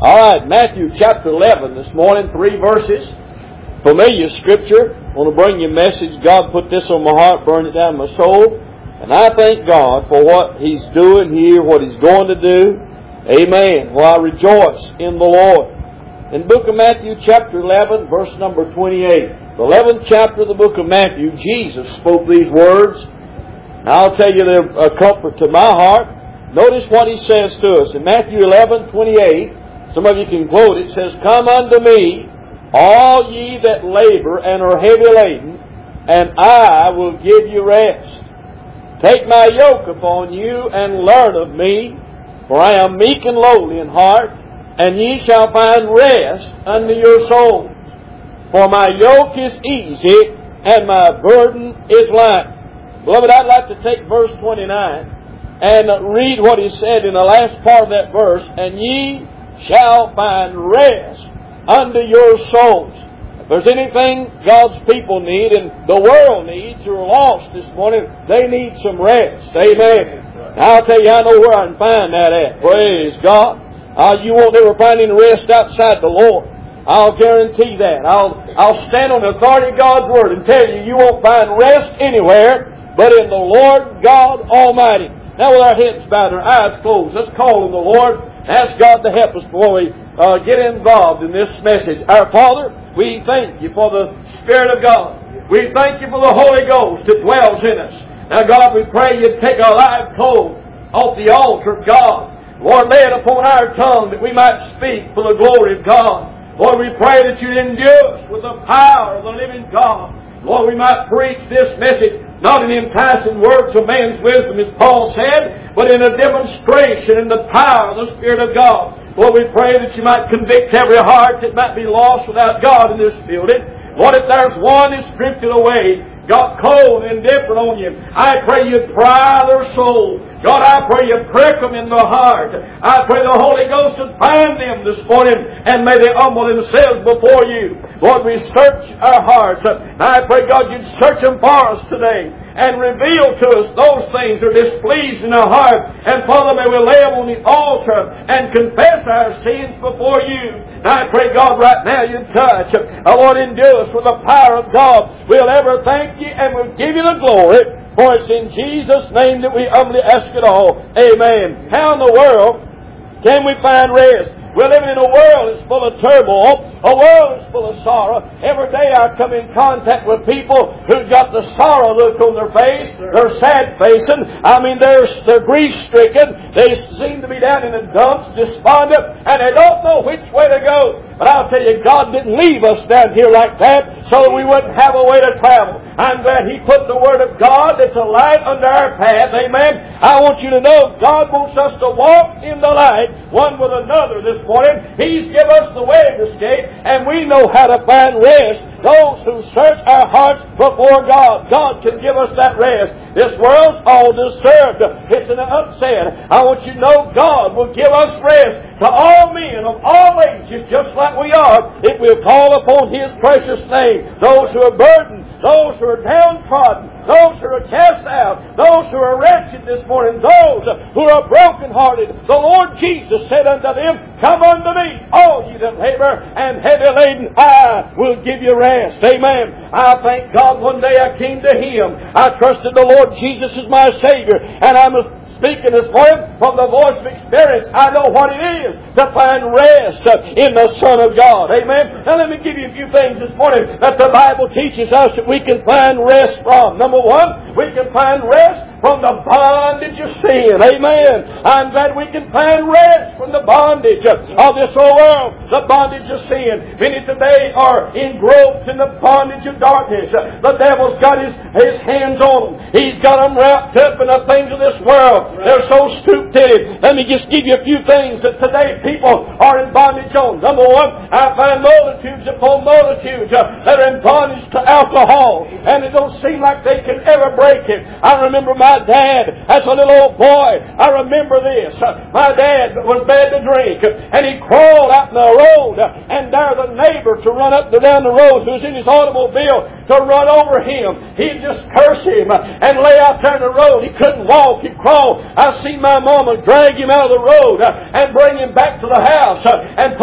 All right, Matthew chapter 11 this morning, 3 verses. Familiar scripture. I want to bring you a message. God put this on my heart, burned it down my soul. And I thank God for what He's doing here, what He's going to do. Amen. Well, I rejoice in the Lord. In the book of Matthew chapter 11, verse number 28. The 11th chapter of the book of Matthew, Jesus spoke these words. And I'll tell you they're a comfort to my heart. Notice what He says to us. In Matthew 11:28, some of you can quote it. It says, "Come unto me, all ye that labor and are heavy laden, and I will give you rest. Take my yoke upon you and learn of me, for I am meek and lowly in heart, and ye shall find rest unto your souls. For my yoke is easy, and my burden is light." Beloved, I'd like to take verse 29 and read what He said in the last part of that verse, "And ye shall find rest unto your souls." If there's anything God's people need and the world needs who are lost this morning, they need some rest. Amen. I'll tell you, I know where I can find that at. Praise God. You won't ever find any rest outside the Lord. I'll guarantee that. I'll stand on the authority of God's Word and tell you, you won't find rest anywhere but in the Lord God Almighty. Now with our heads bowed and our eyes closed, let's call on the Lord. Ask God to help us before we get involved in this message. Our Father, we thank You for the Spirit of God. We thank You for the Holy Ghost that dwells in us. Now God, we pray You'd take our live coal off the altar of God. Lord, lay it upon our tongue that we might speak for the glory of God. Lord, we pray that You'd endue us with the power of the living God. Lord, we might preach this message not in enticing words of man's wisdom, as Paul said, but in a demonstration in the power of the Spirit of God. Lord, we pray that You might convict every heart that might be lost without God in this building. Lord, if there's one that's drifted away, got cold and indifferent on You, I pray You'd pry their soul. God, I pray You prick them in the heart. I pray the Holy Ghost would find them this morning, and may they humble themselves before You. Lord, we search our hearts. I pray, God, You'd search them for us today and reveal to us those things that are displeased in our heart. And Father, may we lay them on the altar and confess our sins before You. And I pray, God, right now You'd touch. Lord, endue us with the power of God. We'll ever thank You and we'll give You the glory. For it's in Jesus' name that we humbly ask it all. Amen. How in the world can we find rest? We're living in a world that's full of turmoil, a world that's full of sorrow. Every day I come in contact with people who've got the sorrow look on their face. They're sad-facing. I mean, they're grief-stricken. They seem to be down in the dumps, despondent, and they don't know which way to go. But I'll tell you, God didn't leave us down here like that so that we wouldn't have a way to travel. I'm glad He put the Word of God that's a light under our path. Amen. I want you to know God wants us to walk in the light one with another this morning. He's given us the way of escape, and we know how to find rest. Those who search our hearts before God, God can give us that rest. This world's all disturbed. It's an upset. I want you to know God will give us rest to all men of all ages, just like we are, if we'll call upon His precious name. Those who are burdened, those who are downtrodden, those who are cast out, those who are wretched this morning, those who are brokenhearted. The Lord Jesus said unto them, "Come unto me, all ye that labor and heavy laden, I will give you rest." Amen. I thank God one day I came to Him. I trusted the Lord Jesus as my Savior, and I'm speaking this morning from the voice of experience. I know what it is to find rest in the Son of God. Amen. Now let me give you a few things this morning that the Bible teaches us that we can find rest from. Number one, we can find rest from the bondage of sin. Amen. I'm glad we can find rest from the bondage of this old world, the bondage of sin. Many today are engrossed in the bondage of darkness. The devil's got his hands on them. He's got them wrapped up in the things of this world. They're so stoop-titted. Let me just give you a few things that today people are in bondage on. Number one, I find multitudes upon multitudes that are in bondage to alcohol, and it don't seem like they can ever break it. I remember my dad as a little old boy. I remember this. My dad was bad to drink, and he crawled out in the road and dared the neighbor to run up and down the road who was in his automobile to run over him. He'd just curse him and lay out there in the road. He couldn't walk. He'd crawl. I seen my mama drag him out of the road and bring him back to the house and put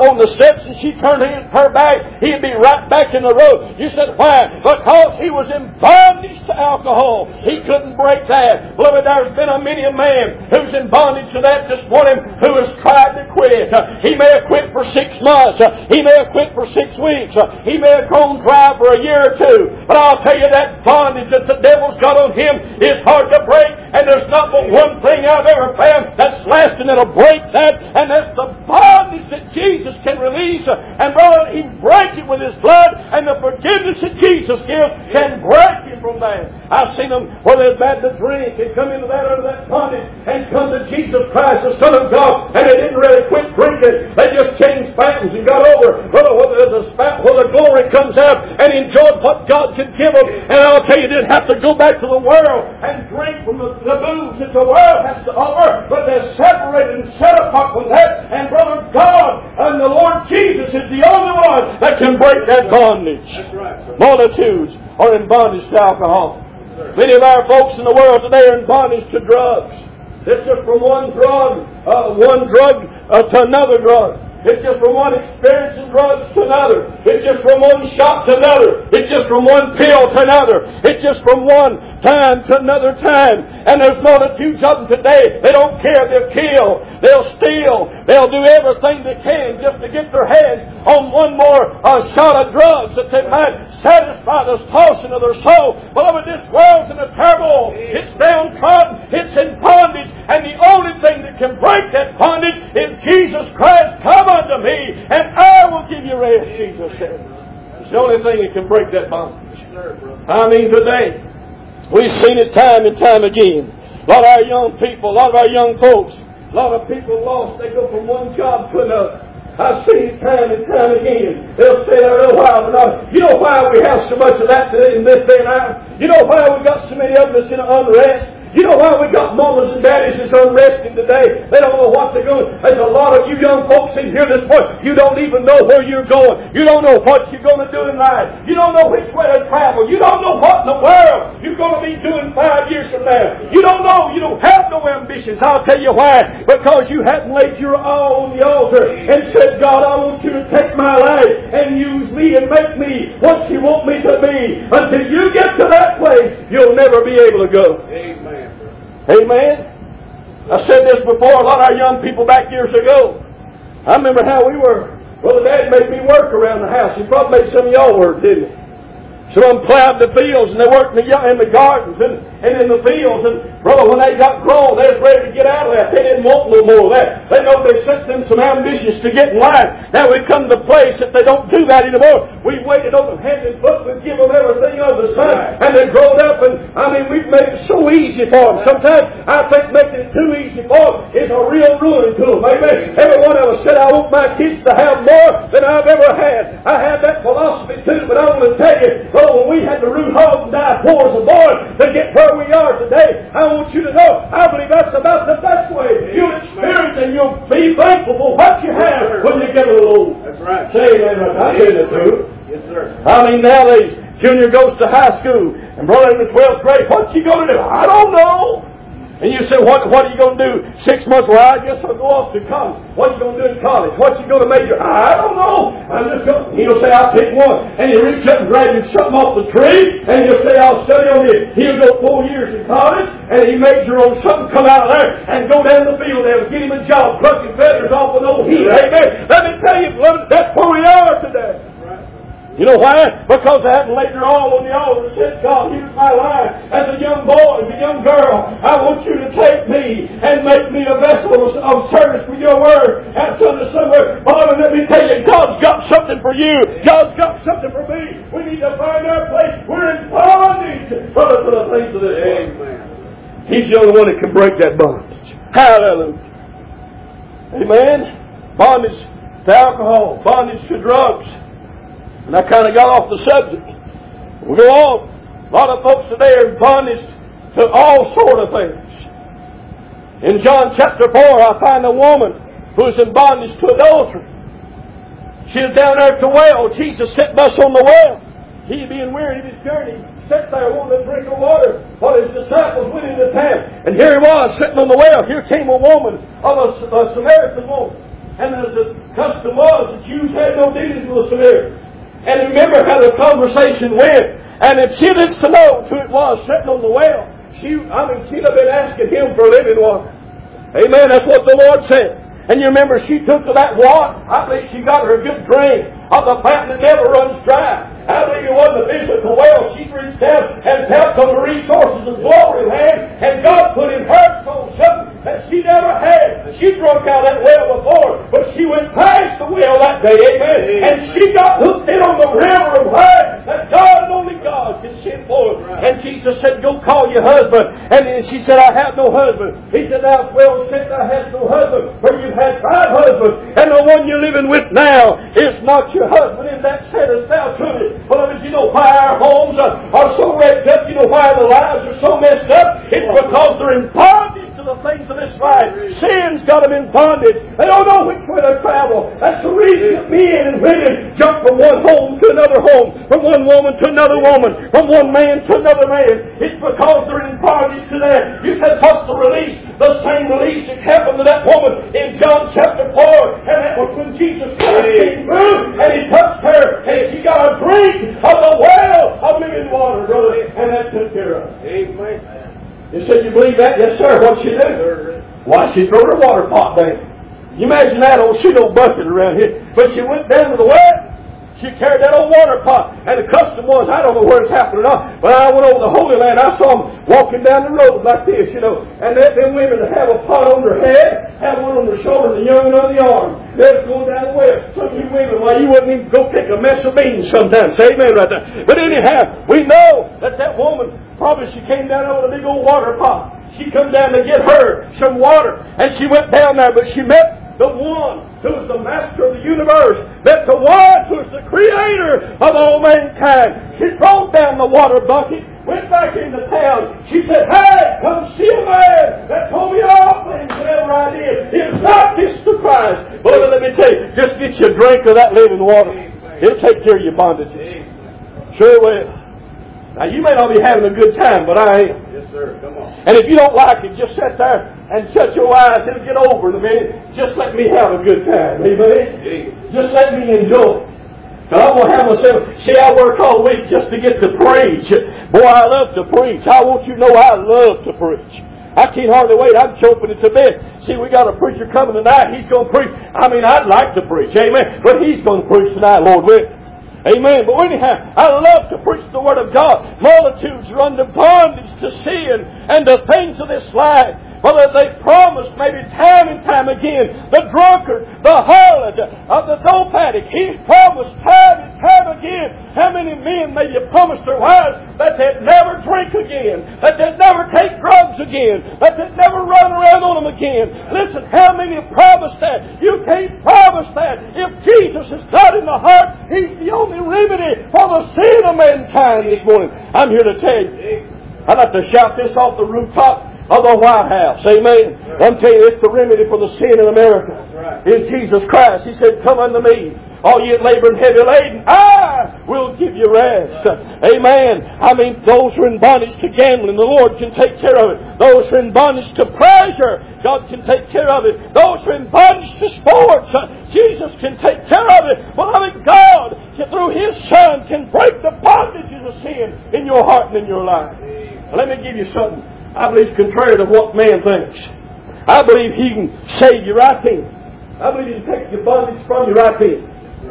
on the steps and she turned her back, he'd be right back in the road. You said, why? Because he was in bondage to alcohol. He couldn't break that. Beloved, there's been many a man who's in bondage to that this morning who has tried to quit. He may have quit for 6 months. He may have quit for 6 weeks. He may have gone dry for a year or two. But I'll tell you, that bondage that the devil's got on him is hard to break. And there's not but one thing I've ever found that's lasting that'll break that, and that's the bondage that Jesus can release. And brother, He breaks it with His blood, and the forgiveness that Jesus gives can break you from that. I've seen them where they're bad to drink and come into that under that bondage and come to Jesus Christ, the Son of God, and they didn't really quit drinking. They just changed fountains and got over where the glory comes out and enjoyed what God could give them. And I'll tell you, they didn't have to go back to the world and drink from the booze that the world has to offer, but they're separated and set apart from that. And brother, God and the Lord Jesus is the only one that can break that bondage. That's right. Multitudes are in bondage to alcohol. Many of our folks in the world today are in bondage to drugs. It's just from one drug to another drug. It's just from one experience in drugs to another. It's just from one shot to another. It's just from one pill to another. It's just from one time to another time. And there's multitudes of them today. They don't care. They'll kill. They'll steal. They'll do everything they can just to get their hands on one more shot of drugs that they might satisfy the tossing of their soul. Beloved, this world's in a turmoil. It's downtrodden. It's in bondage. And the only thing that can break that bondage is Jesus Christ. Come unto me, and I will give you rest, Jesus said. It's the only thing that can break that bondage. I mean, today, we've seen it time and time again. A lot of our young people, a lot of our young folks, a lot of people lost. They go from one job to another. I've seen it time and time again. They'll stay there a little while, but you know why we have so much of that today in this day and hour? You know why we got so many of us in unrest? You know why we got mamas and daddies that's unresting today? They don't know what they're going. There's a lot of you young folks in here this morning. You don't even know where you're going. You don't know what you're going to do in life. You don't know which way to travel. You don't know what in the world you're going to be doing 5 years from now. You don't know. You don't have no ambitions. I'll tell you why. Because you haven't laid your all on the altar and said, God, I want you to take my life and use me and make me what you want me to be. Until you get to that place, you'll never be able to go. Amen. Amen. I said this before, a lot of our young people back years ago. I remember how we were. Brother Dad made me work around the house. He probably made some of y'all work, didn't he? Some of them plowed the fields and they worked in the gardens and in the fields. And brother, when they got grown, they was ready to get out of that. They didn't want no more of that. They know they set them some ambitions to get in line. Now we've come to the place that they don't do that anymore. We've waited on them hand and foot. We've given them everything under the sun. And they've grown up, and I mean, we've made it so easy for them. Sometimes I think making it too easy for them is a real ruin to them. Amen. Every one of us said, I want my kids to have more than I've ever had. I had that philosophy too, but I want to tell you, when we had to root hog and die poor as a boy to get where we are today, I want you to know, I believe that's about the best way. You'll experience and you'll be thankful for what you have when you get a little old. That's right. Say amen. I hear the truth. Yes, sir. I mean, nowadays, junior goes to high school, and brother in the 12th grade, what's he going to do? I don't know. And you say, what are you going to do 6 months? Well, I guess I'll go off to college. What are you going to do in college? What you going to major? I don't know. I'm just going. He'll say, I'll pick one. And he'll reach up and grab him something off the tree. And he'll say, I'll study on this. He'll go 4 years in college. And he major on something, come out of there, and go down the field there and get him a job, plucking feathers off an old heel. Amen. Let me tell you, beloved, that's where we are today. You know why? Because I haven't laid their all on the altar and said, God, here's my life. As a young boy, as a young girl, I want you to take me and make me a vessel of service for your word. Out somewhere. Father, let me tell you, God's got something for you. God's got something for me. We need to find our place. We're in bondage, brother, for the things of this world. He's the only one that can break that bondage. Hallelujah. Amen. Bondage to alcohol. Bondage to drugs. And I kind of got off the subject. We go on. A lot of folks today are in bondage to all sort of things. In John chapter 4, I find a woman who is in bondage to adultery. She is down there at the well. Jesus sat thus on the well. He being weary of his journey, sat there wanting to drink of water while his disciples went into town. And here he was sitting on the well. Here came a woman, a Samaritan woman. And as the custom was, the Jews had no dealings with the Samaritans. And remember how the conversation went. And if she was to know who it was sitting on the well, she'd have been asking him for living water. Amen. That's what the Lord said. And you remember she took to that water. I believe she got her a good drink of the fountain that never runs dry. I believe it wasn't a physical well. She reached out and tapped on the resources of glory land, and God put in her soul something that she never had. She drunk out of that well before, but she went past the well that day, amen. And she got hooked in on the river of life that God and only God can send forth. And Jesus said, go call your husband. And she said, I have no husband. He said, thou well said, thou hast no husband, for you've had 5 husbands, and the one you're living with now is not your husband. And that saidest thou truly. Beloved, you know why our homes are so wrecked up? You know why the lives are so messed up? It's because they're in bondage to the things of this life. Sin's got them in bondage. They don't know which way to travel. That's the reason that men and women jump from one home to another home, from one woman to another woman, from one man to another man. It's because they're in bondage to that. You said, what's the release? The same release that happened to that woman in John chapter 4. And that was when Jesus Christ came through and He touched her and she got a drink of the well of living water, brother. And that took care of it. Amen. You said, you believe that? Yes, sir. What'd she do? Why, she threw her water pot down. You imagine that old shit old bucket around here. But she went down to the well. She carried that old water pot. And the custom was, I don't know where it's happening or not, but I went over the Holy Land. I saw them walking down the road like this, you know. And them women that have a pot on their head, have one on their shoulders, and the young one on the arm. They're going down the well. Some of you women, why, you wouldn't even go pick a mess of beans sometimes. Say amen right there. But anyhow, we know that woman, probably she came down over the big old water pot. She come down to get her some water. And she went down there, but she met the one who is the master of the universe, met the one who is the creator of all mankind. She threw down the water bucket, went back into town. She said, hey, come see a man that told me all things, whatever I did. It's not this the Christ. But let me tell you, just get you a drink of that living water. It'll take care of your bondages. Sure will. Now, you may not be having a good time, but I am. Yes, sir. Come on. And if you don't like it, just sit there and shut your eyes. It'll get over in a minute. Just let me have a good time. Amen? Just let me enjoy. And I'm going to have myself, see, I work all week just to get to preach. Boy, I love to preach. I want you to know I love to preach. I can't hardly wait. I'm chopping it to bed. See, we got a preacher coming tonight. He's going to preach. I mean, I'd like to preach. Amen. But he's going to preach tonight, Lord willing. Amen. But anyhow, I love to preach the Word of God. Multitudes are under bondage to sin and the things of this life. Whether they promised maybe time and time again, the drunkard, the harlot, the dope addict, he's promised time and time again. How many men maybe have promised their wives that they'd never drink again, that they'd never take drugs again, that they'd never run around on them again? Listen, how many have promised that? You can't promise that. If Jesus is God in the heart, He's the only remedy for the sin of mankind this morning. I'm here to tell you, I'd like to shout this off the rooftop of the White House. Amen. I'm telling you, it's the remedy for the sin in America. In Jesus Christ. He said, come unto me, all ye that labor and heavy laden, I will give you rest. Amen. I mean, those who are in bondage to gambling, the Lord can take care of it. Those who are in bondage to pleasure, God can take care of it. Those who are in bondage to sports, Jesus can take care of it. Beloved, God, through His Son, can break the bondages of sin in your heart and in your life. Now, let me give you something. I believe contrary to what man thinks. I believe He can save you right then. I believe He can take your bondage from you right then.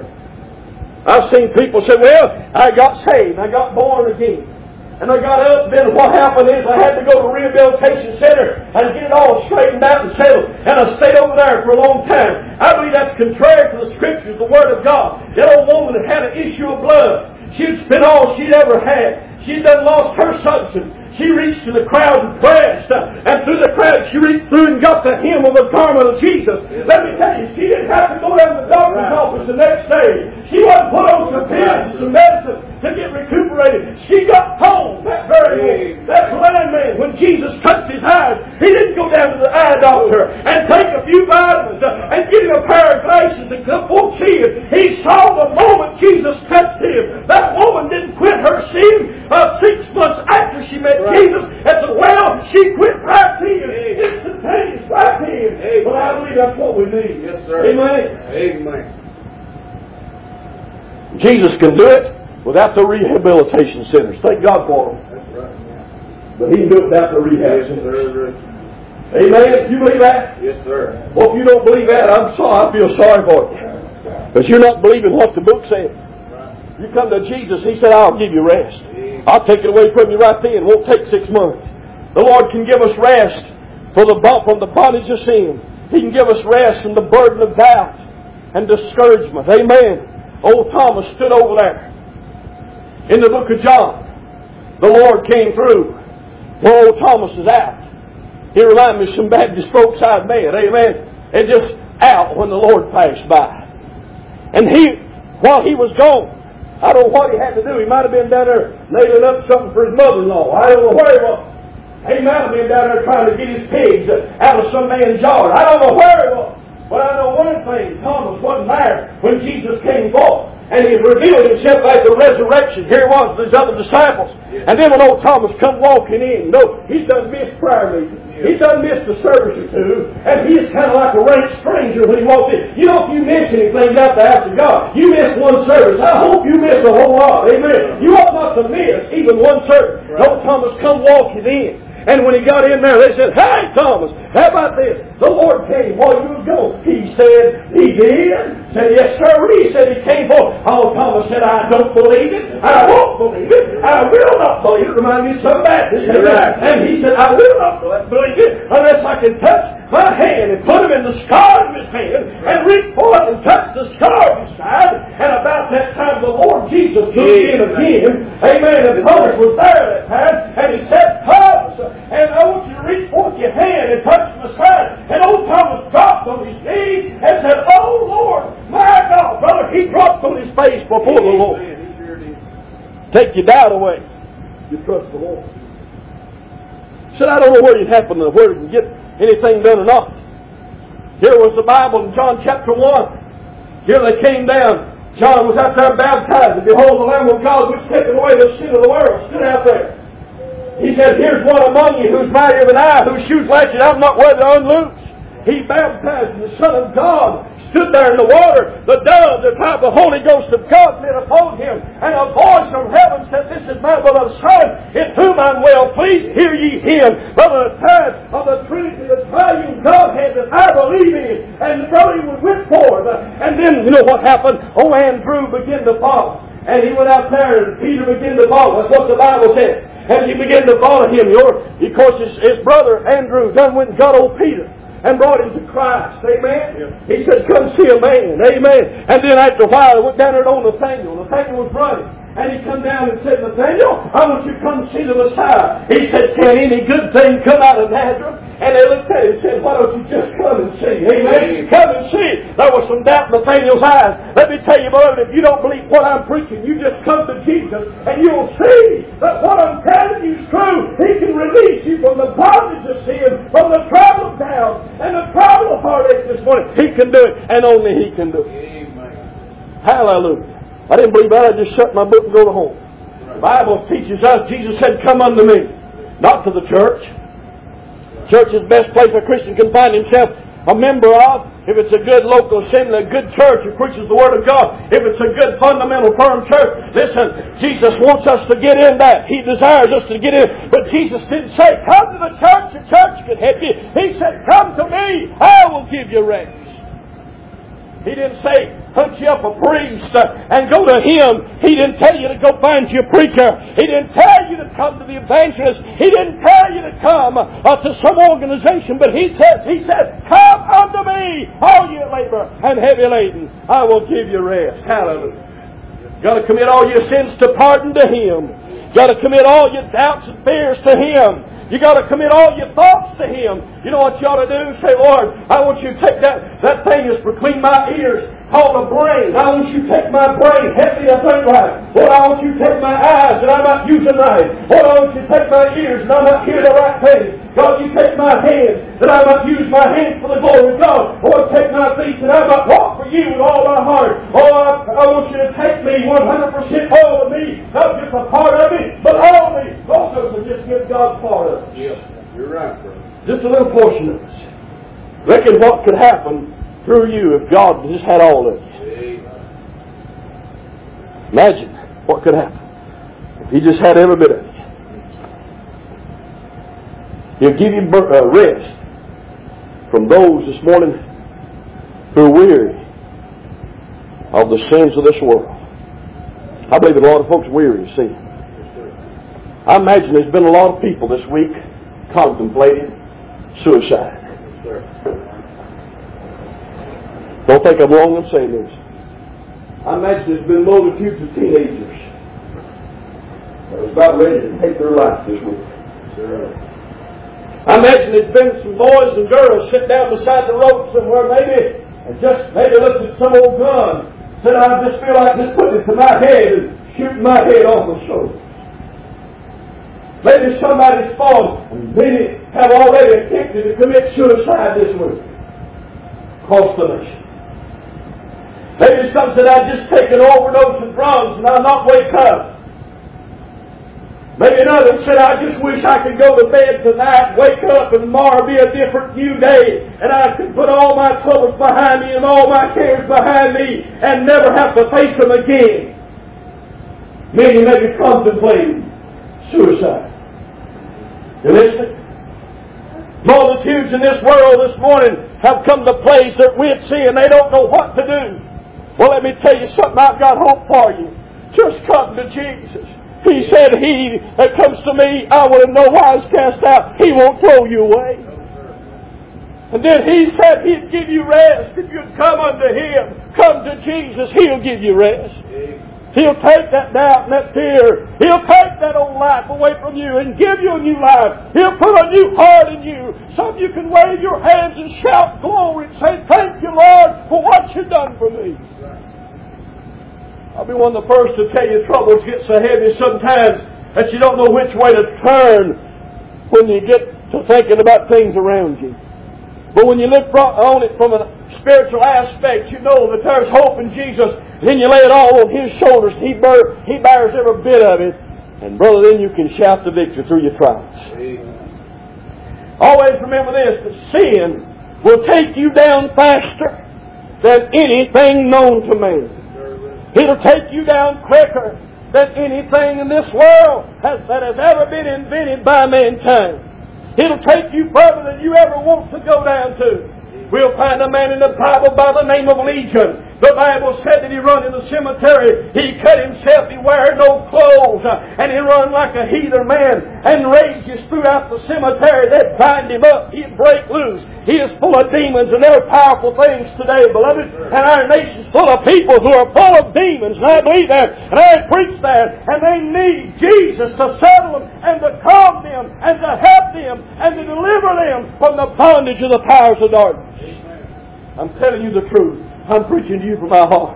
I've seen people say, well, I got saved, I got born again. And I got up, then what happened is I had to go to a rehabilitation center and get it all straightened out and settled. And I stayed over there for a long time. I believe that's contrary to the Scriptures, the Word of God. That old woman that had an issue of blood, she'd spent all she'd ever had. She'd done lost her substance. She reached to the crowd and pressed, and through the crowd she reached through and got the hem of the garment of Jesus. Let me tell you, she didn't have to go down to the doctor's office the next day. She wasn't put on some pills and some medicine to get recuperated. She got home that very day. That blind man, when Jesus touched his eyes, he didn't go down to the eye doctor and take a few vitamins and get him a pair of glasses and come full seeing. He saw the moment Jesus touched him. That woman didn't quit her sin 6 months after she met Jesus at the well. She quit right then. Instantaneous right then. But I believe that's what we need. Yes, sir. Amen. Jesus can do it without the rehabilitation centers. Thank God for them. But He can do it without the rehab centers. Amen? Do you believe that? Yes, sir. Well, if you don't believe that, I'm sorry. I feel sorry for you. Because you're not believing what the book said. You come to Jesus, He said, I'll give you rest. I'll take it away from you right then. It won't take 6 months. The Lord can give us rest from the bondage of sin. He can give us rest from the burden of doubt and discouragement. Amen. Old Thomas stood over there. In the book of John, the Lord came through where old Thomas is at. He reminded me of some Baptist folks I'd met. Amen. And just out when the Lord passed by. And while he was gone, I don't know what he had to do. He might have been down there nailing up something for his mother-in-law. I don't know where he was. He might have been down there trying to get his pigs out of some man's yard. I don't know where he was. But I know one thing. Thomas wasn't there when Jesus came forth. And He revealed Himself at the resurrection. Here he was with His other disciples. And then when old Thomas come walking in, he's done missed prayer meeting. He's done missed a service or two. And he's kind of like a rank stranger when he walked in. You know, if you miss anything out the house of God, you miss one service. I hope you miss a whole lot. Amen. You ought not to miss even one service. Old Thomas come walking in. And when he got in there, they said, "Hey, Thomas, how about this? The Lord came while you was gone." He said, "He did?" Said, "Yes, sir." He said, "He came for." Oh, Thomas said, "I don't believe it. I won't believe it. I will not believe it." Remind me of some Baptist. And he said, "I will not believe it unless I can touch my hand and put him in the scar of his hand and reach forth and touch the scar of his side." And about that time, the Lord Jesus took in again. Amen. And Thomas was there that time. And he said, "Thomas, and I want you to reach forth your hand and touch my side." And old Thomas dropped on his knees and said, "Oh, Lord, my God." Brother, he dropped on his face before the Lord. Take your doubt away. You trust the Lord. He said, "I don't know where you happen to where you can get anything done or not." Here was the Bible in John chapter 1. Here they came down. John was out there baptized. And behold, the Lamb of God which taketh away the sin of the world stood out there. He said, "Here's one among you who's mightier than I, whose shoes latchet I'm not worthy to unloose." He baptized, and the Son of God stood there in the water. The dove, the type of Holy Ghost of God, lit upon him. And a voice from heaven said, "This is my beloved Son, in whom I'm well pleased. Hear ye him." Brother, the time of the Trinity, the triune Godhead that I believe in. And brother, he went forth. And then, you know what happened? Oh, Andrew began to follow. And he went out there, and Peter began to follow. That's what the Bible said. And he began to follow him. Of course, his brother Andrew done went and got old Peter and brought him to Christ. Amen? Yeah. He said, "Come see a man." Amen. And then after a while, he went down there to Nathaniel. Nathaniel was running. And he come down and said, "Nathaniel, I want you to come see the Messiah." He said, "Can any good thing come out of Nazareth?" And they looked at him and said, "Why don't you just come and see?" Amen. Come and see. There was some doubt in Nathaniel's eyes. Let me tell you, beloved, if you don't believe what I'm preaching, you just come to Jesus and you'll see that what I'm telling you is true. He can release you from the bondage of sin, from the trouble of doubt, and the trouble of heartache this morning. He can do it, and only He can do it. Amen. Hallelujah. I didn't believe that. I just shut my book and go to home. The Bible teaches us, Jesus said, "Come unto me." Not to the church. Church is the best place a Christian can find himself a member of. If it's a good local assembly, a good church that preaches the Word of God. If it's a good, fundamental, firm church. Listen, Jesus wants us to get in that. He desires us to get in. But Jesus didn't say, "Come to the church. The church can help you." He said, "Come to me. I will give you rest." He didn't say, "Hunt you up a priest and go to him." He didn't tell you to go find you a preacher. He didn't tell you to come to the evangelist. He didn't tell you to come to some organization. But He said, "Come unto me, all you labor and heavy laden. I will give you rest." Hallelujah. You've got to commit all your sins to pardon to Him. You've got to commit all your doubts and fears to Him. You got to commit all your thoughts to Him. You know what you ought to do? Say, "Lord, I want you to take that thing that's between my ears, called a brain. I want you to take my brain, help me to think right. Lord, I want you to take my eyes that I might use them right. Lord, I want you to take my ears that I might hear the right thing. God, you take my hands that I might use my hands for the glory of God. Lord, take my feet that I might walk for you with all my heart. Oh, I want you to take me 100% all of me, not just a part of me, but all of me. Most of us will just give God part of it. Yes, you're right, brother. Just a little portion of us. Reckon what could happen through you if God just had all of it. Imagine what could happen if He just had every bit of it. He'll give you rest from those this morning who are weary of the sins of this world. I believe that a lot of folks are weary of sin. I imagine there's been a lot of people this week contemplating suicide. Don't think I'm wrong in saying this. I imagine there's been multitudes of teenagers that was about ready to take their life this week. I imagine there's been some boys and girls sit down beside the road somewhere maybe and just maybe looked at some old gun, said, I just feel like just putting it to my head and shooting my head off the shoulder. Maybe somebody's fallen and many have already attempted to commit suicide this week across the nation. Maybe some said, I've just taken an overdose of drugs and I'll not wake up. Maybe another said, I just wish I could go to bed tonight, wake up, and tomorrow be a different new day, and I could put all my troubles behind me and all my cares behind me and never have to face them again. Many may be contemplating suicide. You listening? Multitudes in this world this morning have come to a place that we're seeing they don't know what to do. Well, let me tell you something. I've got hope for you. Just come to Jesus. He said, He that comes to me, I will in no wise cast out. He won't throw you away. And then He said He'd give you rest. If you come unto Him, come to Jesus, He'll give you rest. He'll take that doubt and that fear. He'll take that old life away from you and give you a new life. He'll put a new heart in you. So you can wave your hands and shout glory and say, thank you, Lord, for what you've done for me. I'll be one of the first to tell you troubles get so heavy sometimes that you don't know which way to turn when you get to thinking about things around you. But when you look on it from a spiritual aspect, you know that there's hope in Jesus. And then you lay it all on His shoulders. He bears every bit of it. And brother, then you can shout the victory through your trials. Always remember this, that sin will take you down faster than anything known to man. It'll take you down quicker than anything in this world that has ever been invented by mankind. It'll take you further than you ever want to go down to. We'll find a man in the Bible by the name of Legion. The Bible said that he run in the cemetery. He cut himself. He wear no clothes. And he run like a heathen man and rages throughout the cemetery. They'd bind him up. He'd break loose. He is full of demons, and they're powerful things today, beloved. And our nation's full of people who are full of demons. And I believe that. And I preach that. And they need Jesus to settle them and to calm them and to help them and to deliver them from the bondage of the powers of darkness. I'm telling you the truth. I'm preaching to you from my heart.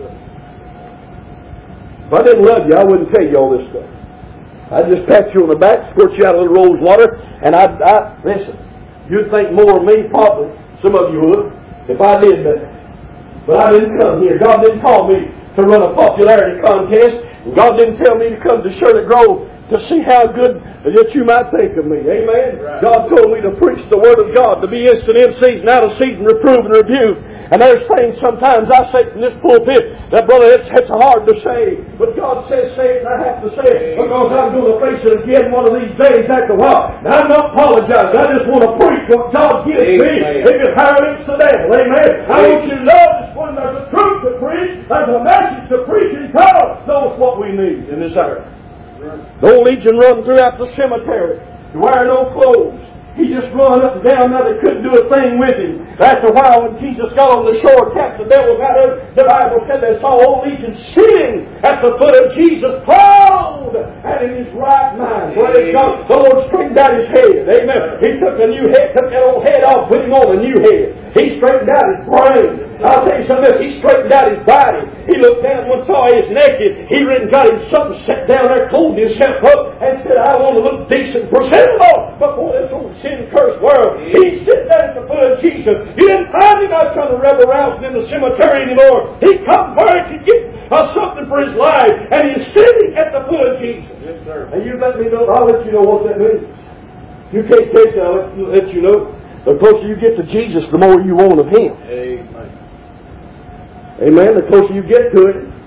If I didn't love you, I wouldn't tell you all this stuff. I'd just pat you on the back, squirt you out a little rose water, and I'd listen. You'd think more of me, probably. Some of you would, if I did that. But I didn't come here. God didn't call me to run a popularity contest. And God didn't tell me to come to Shirley Grove to see how good that you might think of me. Amen? Right. God told me to preach the Word of God, to be instant in season, out of season, reprove and rebuke. And there's things sometimes I say from this pulpit that, brother, it's hard to say. But God says say it, and I have to say it because I'm going to face it again one of these days after a while. Now, I'm not apologizing. I just want to preach what God gives me. If it hurts the devil. Amen? I want you to know this morning there's a truth to preach. There's a message to preach, and God knows what we need in this earth. The old Legion run throughout the cemetery. He wear no clothes. He just run up and down. Now they couldn't do a thing with him. After a while, when Jesus got on the shore, cast the devil out of it, the Bible said they saw old Legion sitting at the foot of Jesus, clothed and in his right mind. Praise God. The Lord straightened out his head. Amen. He took a new head, took that old head off, put him on a new head. He straightened out his brain. I'll tell you something else. He straightened out his body. He looked down one saw he was naked. He went and got him something, sat down there, clothed himself up, and said, I want to look decent, presentable before this old sin-cursed world. He's sitting there at the foot of Jesus. You didn't find him out trying to rebel rousing in the cemetery anymore. He come where he could get something for his life, and he's sitting at the foot of Jesus. Yes, sir. And you let me know, I'll let you know what that means. You can't take it, I'll let you know. The closer you get to Jesus, the more you want of Him. Amen. Amen. The closer you get to it,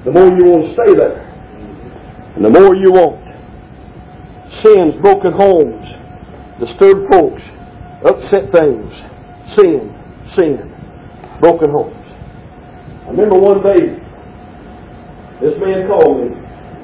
the more you want to stay there. And the more you want. Sins, broken homes, disturbed folks, upset things, sin, broken homes. I remember one day, this man called me.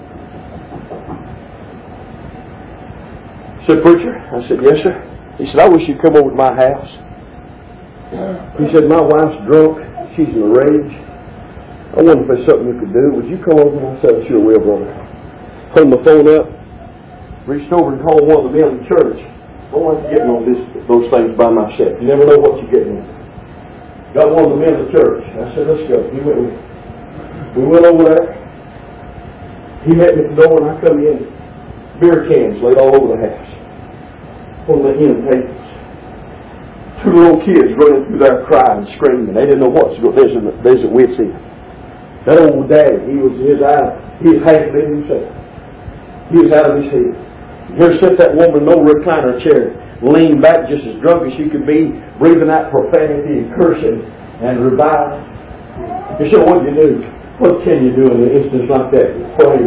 He said, "Preacher?" I said, "Yes, sir." He said, "I wish you'd come over to my house." He said, "My wife's drunk. She's in a rage. I wonder if there's something you could do. Would you come over?" And I said, "Sure will, brother." Pulled my phone up, reached over and called one of the men in the church. I don't like getting on those things by myself. You never know what you're getting into. Got one of the men in the church. I said, "Let's go." He went with me. We went over there. He met me at the door and I come in. Beer cans laid all over the house. On the end tables. Two little kids running through there crying and screaming. They didn't know what to go. There's a wit's end. That old daddy, he was half dead himself. He was out of his head. Here sat that woman in no recliner chair, leaned back just as drunk as she could be, breathing out profanity and cursing and reviling. You said, "What do you do?" What can you do in an instance like that? Pray.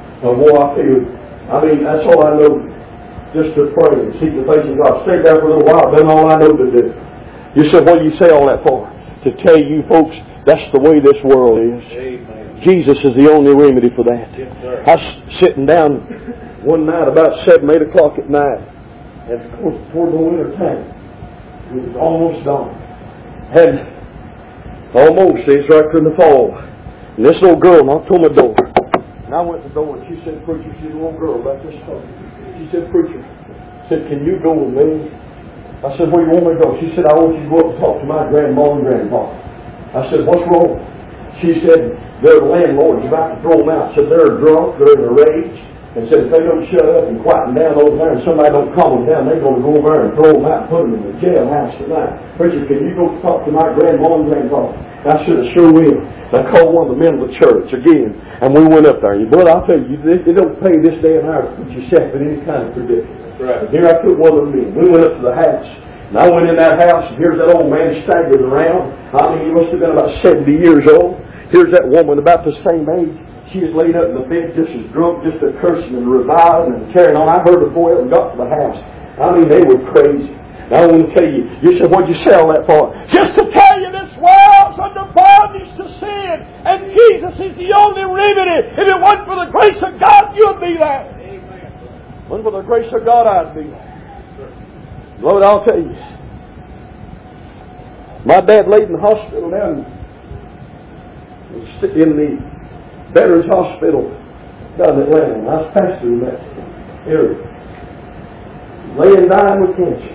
That's all I know. Just to pray and seek the face of God. Stay there for a little while. That's all I know to do. You said, "What do you say all that for?" To tell you folks, that's the way this world is. Amen. Jesus is the only remedy for that. Yes, I was sitting down one night about 7, 8 o'clock at night. And of course, before the winter time, it was almost dawn. And almost, it's right through the fall. And this little girl knocked on the door. And I went to the door and she said, "Preacher," she's a little girl about this tall. She said, "Preacher," said, "can you go with me?" I said, "Where you want me to go?" She said, "I want you to go up and talk to my grandma and grandpa." I said, "What's wrong?" She said, "Their landlord's about to throw them out." Said, "They're drunk, they're in a rage." And said, "If they don't shut up and quieten down over there and somebody don't calm them down, they're going to go over there and throw them out and put them in the jailhouse tonight. Preacher, can you go talk to my grandma and grandpa?" I said, "I sure will." I called one of the men of the church again, and we went up there. Brother, I'll tell you, it don't pay this day and hour to put yourself in any kind of predicament. Right. And here I took one of the men. We went up to the house, and I went in that house, and here's that old man staggering around. He must have been about 70 years old. Here's that woman about the same age. She is laid up in the bed just as drunk, just a cursing and reviling and carrying on. I heard her before I ever got to the house. They were crazy. Now I want to tell you, you said, "What'd you sell that for?" Just to tell you this world's under bondage to sin, and Jesus is the only remedy. If it wasn't for the grace of God, you'd be there. Amen. If it wasn't for the grace of God, I'd be there. Lord, I'll tell you. My dad laid in the hospital down in the Veterans Hospital down in Atlanta. And I was pastor in that area. Laying dying with cancer.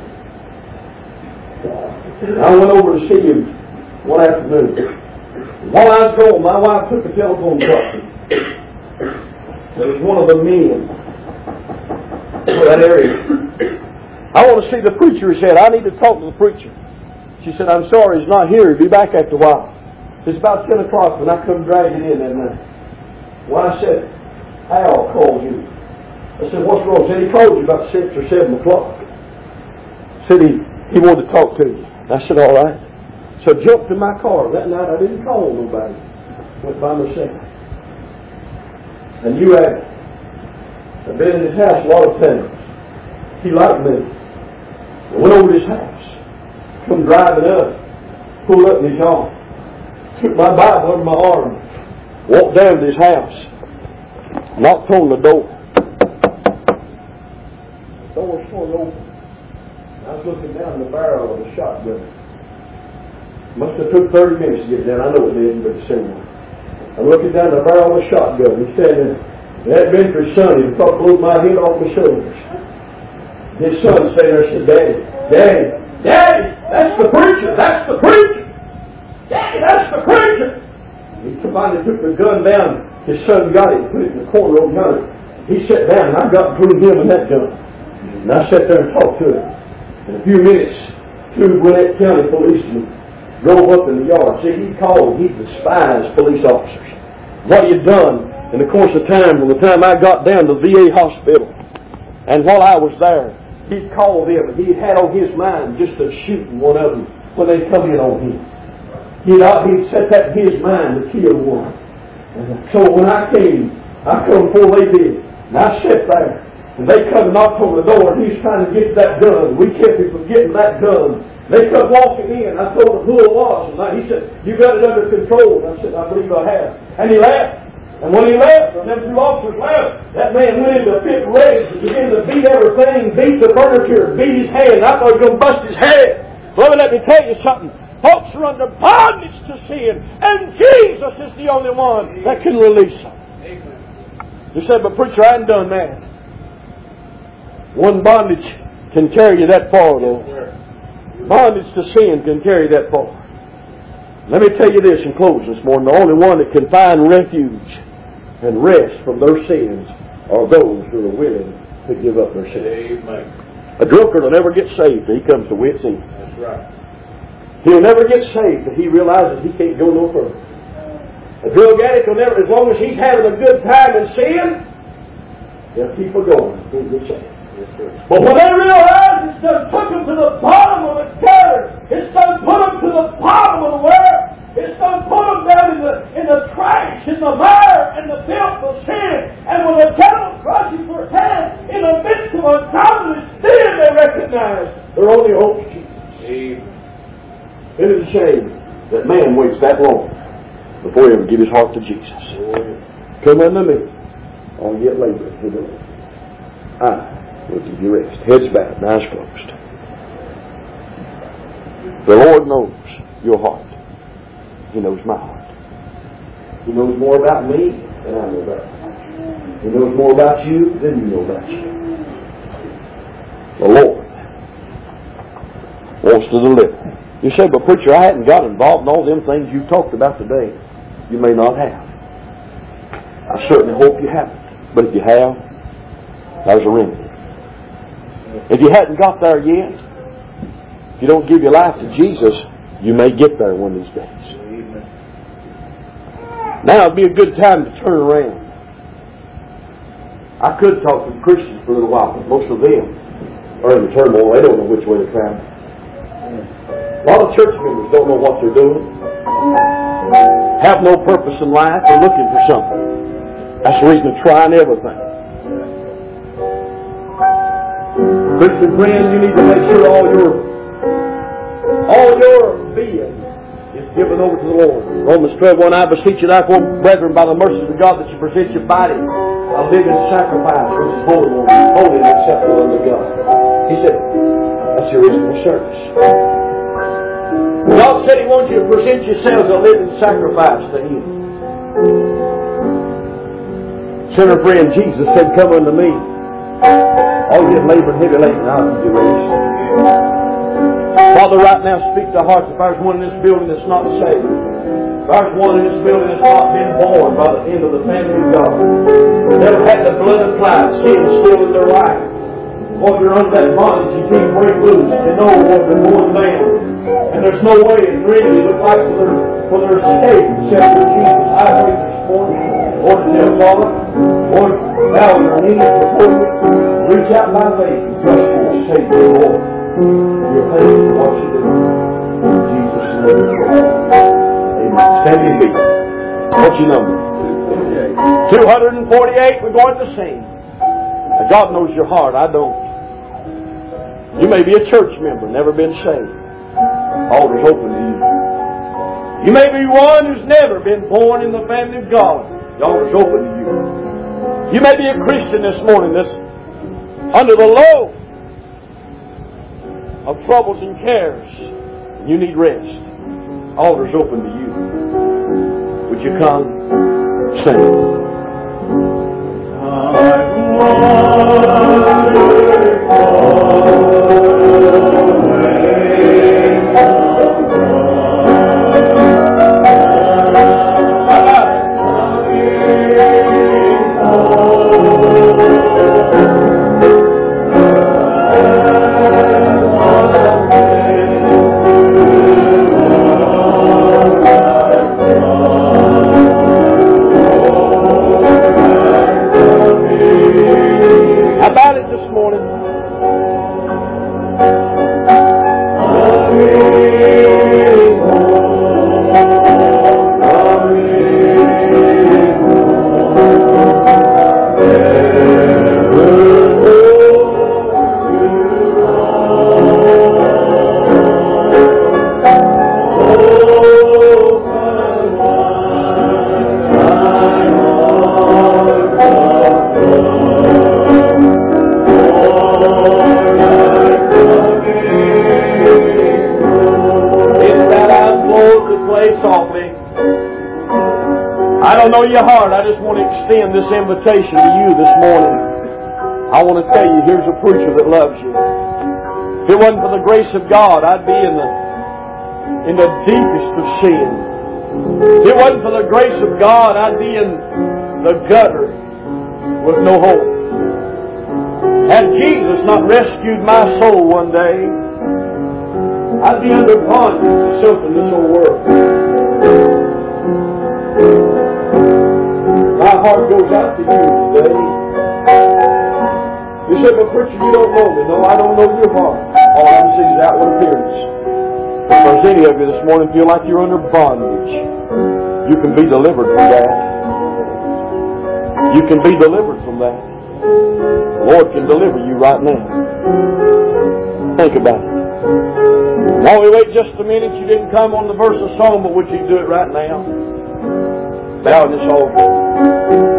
I went over to see him one afternoon. While I was gone, my wife took the telephone call. There was one of the men for that area. "I want to see the preacher," he said. "I need to talk to the preacher." She said, "I'm sorry, he's not here. He'll be back after a while." It's about 10 o'clock when I come dragging in that night. Well, I said, "Al called you." I said, "What's wrong?" He said, "He called you about 6 or 7 o'clock. Said he wanted to talk to you." I said, "All right." So I jumped in my car. That night I didn't call nobody. Went by myself. And you had I've been in his house a lot of times. He liked me. I went over to his house. Come driving up. Pulled up in his yard. Took my Bible under my arm. Walked down to his house. Knocked on the door. The door swung open. I was looking down the barrel of a shotgun. Must have took 30 minutes to get down. I know it didn't, but it's similar. I'm looking down the barrel of a shotgun. He said, "If it hadn't been for his son, he'd have blew my head off my shoulders." His son stayed there and said, Daddy, that's the preacher. That's the preacher. Daddy, that's the preacher. He finally took the gun down. His son got it and put it in the corner over yonder. He sat down and I got between him and that gun. And I sat there and talked to him. In a few minutes, 2 Gwinnett County policemen drove up in the yard. See, he despised police officers. What he had done in the course of time, from the time I got down to the VA hospital, and while I was there, he called them and he had on his mind just to shoot one of them when they come in on him. He'd set that in his mind to kill one. And so when I come before they did. And I sat there. And they come and knocked on the door, and he's trying to get that done. We kept him from getting that done. They come walking in. I told him who it was. And he said, "You got it under control." And I said, "I believe I have." And he left. And when he left, and them two officers left, that man went into a fit rage and began to beat everything, beat the furniture, beat his head. And I thought he was going to bust his head. Well, let me tell you something. Folks are under bondage to sin, and Jesus is the only one that can release them. You said, "But preacher, I ain't done that." One bondage can carry you that far, though. Bondage to sin can carry you that far. Let me tell you this in closing this morning. The only one that can find refuge and rest from their sins are those who are willing to give up their sins. Amen. A drunkard will never get saved till he comes to wit's end. That's right. He'll never get saved till he realizes he can't go no further. A drug addict will never, as long as he's having a good time in sin, they'll keep her going. He'll get saved. But when they realize it's done took them to the bottom of the gutter, it's done put them to the bottom of the well, it's done put them down in the trash, in the mire, and the filth of sin, and when the devil crushes their head in the midst of ungodliness, then they recognize their only hope is Jesus. It is a shame that man waits that long before he ever give his heart to Jesus. Come unto me, all ye that labor and heavy laden. I will give you rest. Heads bowed, eyes closed. The Lord knows your heart. He knows my heart. He knows more about me than I know about you. He knows more about you than you know about you. The Lord wants to deliver. You say, "But preacher, I hadn't got involved in all them things you talked about today." You may not have. I certainly hope you haven't. But if you have, there's a remedy. If you hadn't got there yet, if you don't give your life to Jesus, you may get there one of these days. Now would be a good time to turn around. I could talk to the Christians for a little while, but most of them are in the turmoil. They don't know which way to travel. A lot of church members don't know what they're doing, have no purpose in life, they're looking for something. That's the reason they're trying everything. Christian friend, you need to make sure all your being is given over to the Lord. Romans 12:1, I beseech you therefore, brethren, by the mercies of God, that you present your body a living sacrifice, which is holy and acceptable unto God. He said, that's your reasonable service. God said He wants you to present yourselves a living sacrifice to Him. Sinner friend, Jesus said, "Come unto me, all you that labor and heavy laden, I'll give you rest." Father, right now speak to hearts. If there's one in this building that's not saved, if there's one in this building that's not been born by the end of the family of God, never had the blood applied, sin still in their life, or they're under that bondage, you can't break loose, you know what they're going down, and there's no way it really looks like for their escape except for Jesus. I pray this morning, Lord, to tell Father, Lord, bow your knees before you, reach out by faith and trust you to save your Lord. You're paying for what you do. In Jesus' name. Amen. Stand your feet. What's your number? 248. We're going to sing. Now, God knows your heart. I don't. You may be a church member, never been saved. Altar's open to you. You may be one who's never been born in the family of God. The altar's open to you. You may be a Christian this morning that's under the load of troubles and cares. You need rest. Altar's open to you. Would you come? Sing. I don't know your heart. I just want to extend this invitation to you this morning. I want to tell you, here's a preacher that loves you. If it wasn't for the grace of God, I'd be in the deepest of sin. If it wasn't for the grace of God, I'd be in the gutter with no hope. Had Jesus not rescued my soul one day, I'd be under bondage to something in this old world. My heart goes out to you today. You said, but preacher, you don't know me. No, I don't know your heart. All I can see is outward appearance. If there's any of you this morning feel like you're under bondage, you can be delivered from that. You can be delivered from that. The Lord can deliver you right now. Think about it. While we wait just a minute, you didn't come on the verse of song, but would you do it right now? Bow in this altar.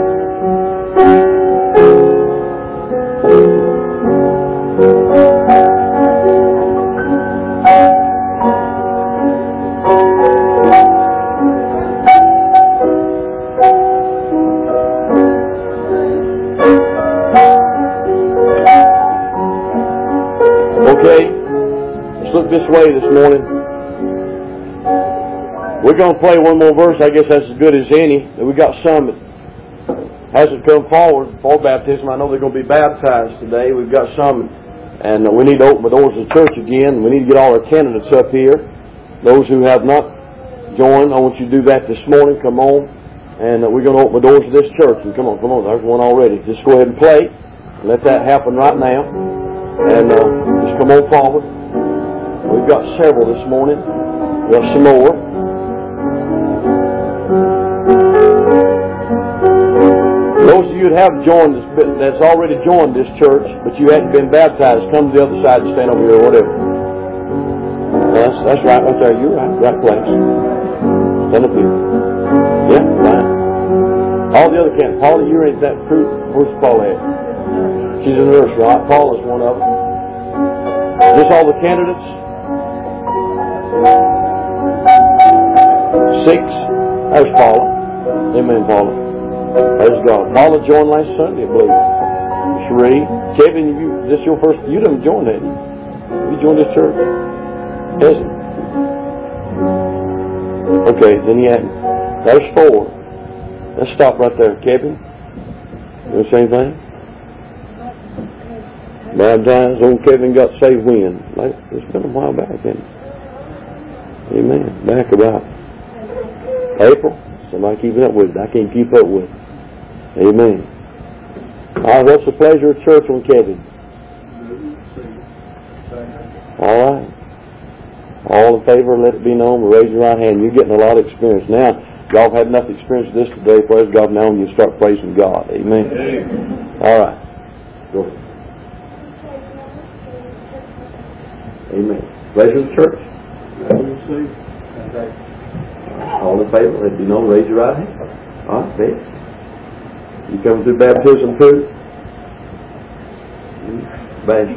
Okay, let's look this way this morning. We're going to play one more verse. I guess that's as good as any. We got some that hasn't come forward for baptism. I know they're going to be baptized today. We've got some, and we need to open the doors of the church again. We need to get all our candidates up here. Those who have not joined, I want you to do that this morning. Come on. And we're going to open the doors of this church. And come on. There's one already. Just go ahead and play. Let that happen right now. And just come on forward. We've got several this morning. We have some more. Those of you that have joined this, that's already joined this church, but you hadn't been baptized, come to the other side and stand over here or whatever. That's right there. You're right. Right place. Stand up here. Yeah, right. All the other candidates. Paula, you ain't that fruit. Where's Paula at? She's in the nursery, right? Paula's one of them. Just all the candidates? 6. There's Paula. Amen, Paula. Praise God. Paula joined last Sunday, I believe. Sheree. Kevin, this your first? You didn't join that. You joined this church? Yes. Okay, then you had. There's 4. Let's stop right there. Kevin, you want to say anything? Baptized, old Kevin got saved when? It's been a while back, hasn't it? Amen. Back about April. Somebody keeping up with it. I can't keep up with it. Amen. All right, what's the pleasure of church on Kevin? All right. All in favor, let it be known. Raise your right hand. You're getting a lot of experience. Now, y'all have had enough experience with this today. Praise God. Now you start praising God. Amen. All right. Go ahead. Amen. Pleasure of the church. All in favor, let it be known. Raise your right hand. All right, faith. You come through baptism too? Bash.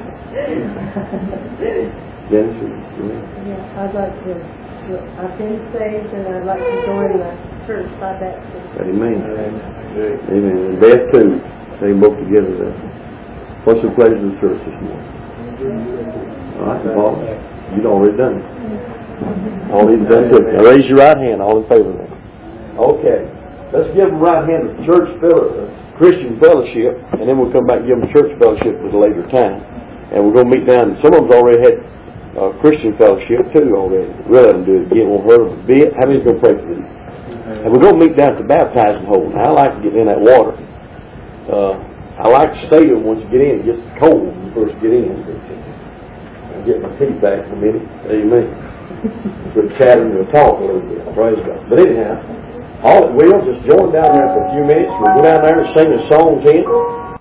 Genesis. Yeah, I'd like to. I've been saved and I'd like to join the church by baptism. Amen. Amen. And Beth too. They both together there. What's the pleasure of the church this morning? All right, Paul, you'd already done it. All he's done too. Now raise your right hand, all in favor of that. Okay. Let's give them right hand of church Christian fellowship, and then we'll come back and give them church fellowship at a later time. And we're going to meet down. Some of them's already had Christian fellowship too already. We'll let them do it again. Won't hurt them a bit. How many's going to pray for these? And we're going to meet down at the baptizing hole. Now, I like to get in that water. I like to stay there once you get in. It gets cold when you first get in. I'll get my teeth back in a minute. Amen. We're chatting and talk a little bit. Praise God. But anyhow, all it will, just join down there for a few minutes. We'll go down there and sing the songs in.